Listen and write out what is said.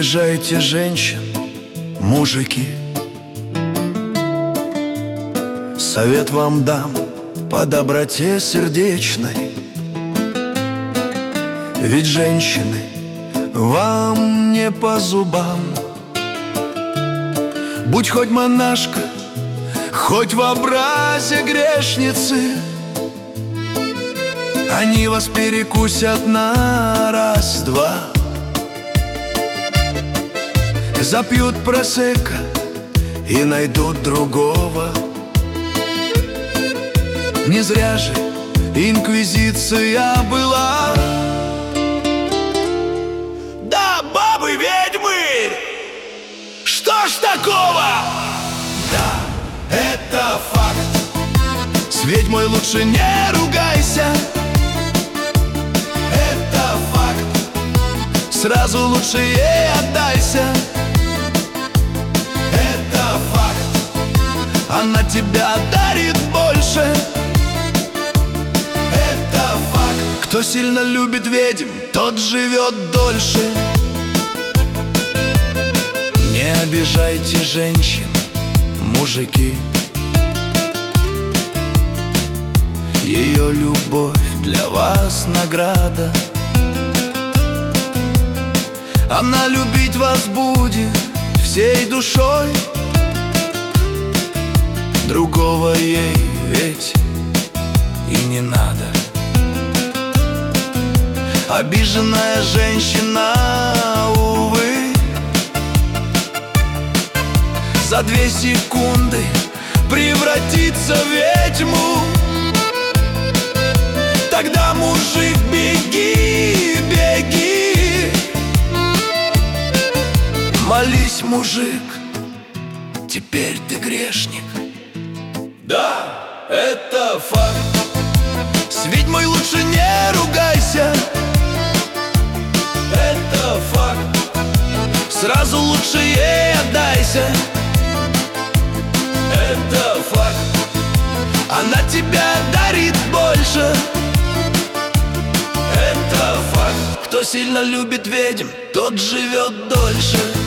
обижайте женщин, мужики. Совет вам дам по доброте сердечной. Ведь женщины вам не по зубам. Будь хоть монашка, хоть в образе грешницы, они вас перекусят на раз-два. Запьют просекко и найдут другого. Не зря же инквизиция была. Да, бабы-ведьмы, что ж такого? Да, это факт. С ведьмой лучше не ругайся. Это факт. Сразу лучше ей отдайся. Это факт. Она тебя дарит больше. Это факт. Кто сильно любит ведьм, тот живет дольше. Не обижайте женщин, мужики. Ее любовь для вас награда. Она любить вас будет всей душой. Другого ей ведь и не надо. Обиженная женщина, увы, за 2 секунды превратится в ведьму. Тогда, мужик, беги, беги. Молись, мужик, теперь ты грешник. Да, это факт. С ведьмой лучше не ругайся. Это факт. Сразу лучше ей отдайся. Это факт. Она тебя дарит больше. Это факт. Кто сильно любит ведьм, тот живет дольше.